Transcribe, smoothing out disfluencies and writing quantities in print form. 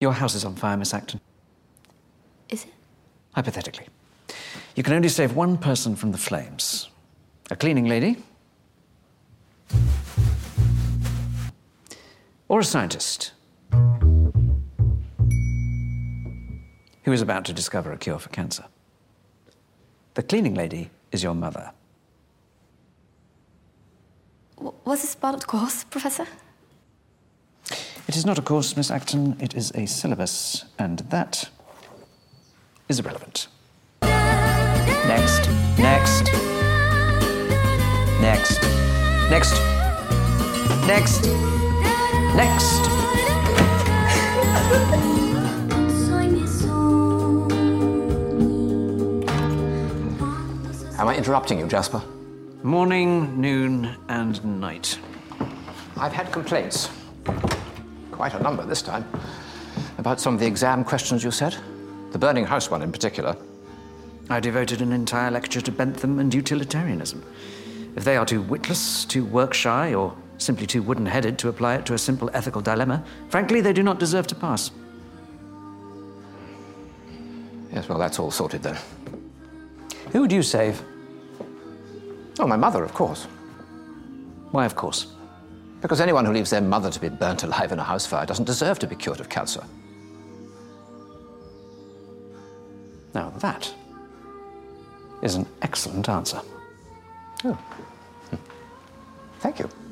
Your house is on fire, Miss Acton. Is it? Hypothetically. You can only save one person from the flames. A cleaning lady. Or a scientist. Who is about to discover a cure for cancer. The cleaning lady is your mother. Was this part of the course, Professor? It is not a course, Miss Acton. It is a syllabus, and that is irrelevant. Next. Next. Next. Next. Next. Next. Am I interrupting you, Jasper? Morning, noon, and night. I've had complaints. Quite a number this time. About some of the exam questions you said. The burning house one in particular. I devoted an entire lecture to Bentham and utilitarianism. If they are too witless, too work-shy, or simply too wooden-headed to apply it to a simple ethical dilemma, frankly, they do not deserve to pass. Yes, well, that's all sorted then. Who would you save? Oh, my mother, of course. Why, of course? Because anyone who leaves their mother to be burnt alive in a house fire doesn't deserve to be cured of cancer. Now, that is an excellent answer. Oh. Thank you.